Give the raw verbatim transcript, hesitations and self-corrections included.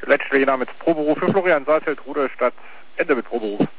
Letzte Jena mit Proberuf für Florian Saalfeld, Rudolstadt, Ende mit Proberuf.